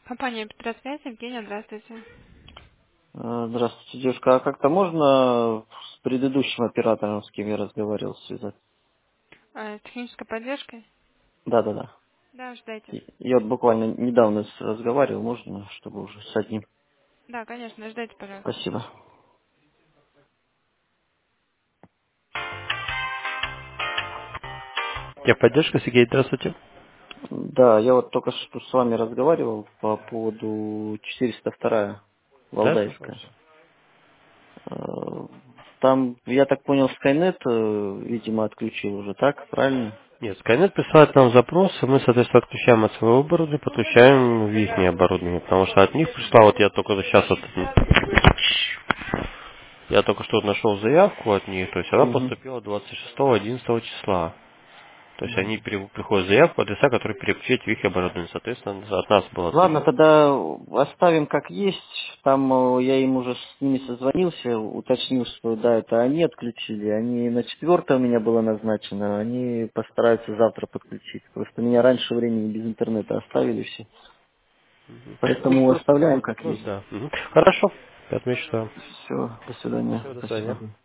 Компания Петросвязь, Евгения, здравствуйте. Здравствуйте, девушка. А как-то можно с предыдущим оператором, с кем я разговаривал, связать? Технической поддержкой? Да. Да, ждайте. Я вот буквально недавно разговаривал, можно, чтобы уже с одним? Да, конечно, ждайте, пожалуйста. Спасибо. Техподдержка, Сергей, здравствуйте. Да, я вот только что с вами разговаривал по поводу 402 Да, слушаю Валдайская. вас. Э, Там, я так понял, Skynet, видимо, отключил уже, так? Правильно? Нет, Skynet присылает нам запросы, мы, соответственно, отключаем от своего оборудования, подключаем в их оборудование, потому что от них пришла, вот я только сейчас вот, я только что вот нашел заявку от них, то есть она Угу. поступила 26-11 числа. То есть они приходят заявку адреса, которые переключить в их оборудование. Соответственно, от нас было Ладно, отключено. тогда оставим как есть. Там я им уже с ними созвонился, уточнил, что да, это они отключили. Они на 4 у меня было назначено, они постараются завтра подключить. Просто меня раньше времени без интернета оставили все. Ну, Поэтому просто оставляем задать как вопрос, есть. да. Мгм. Хорошо. Я отмечу, что... Все, до свидания. Все, до свидания. Спасибо.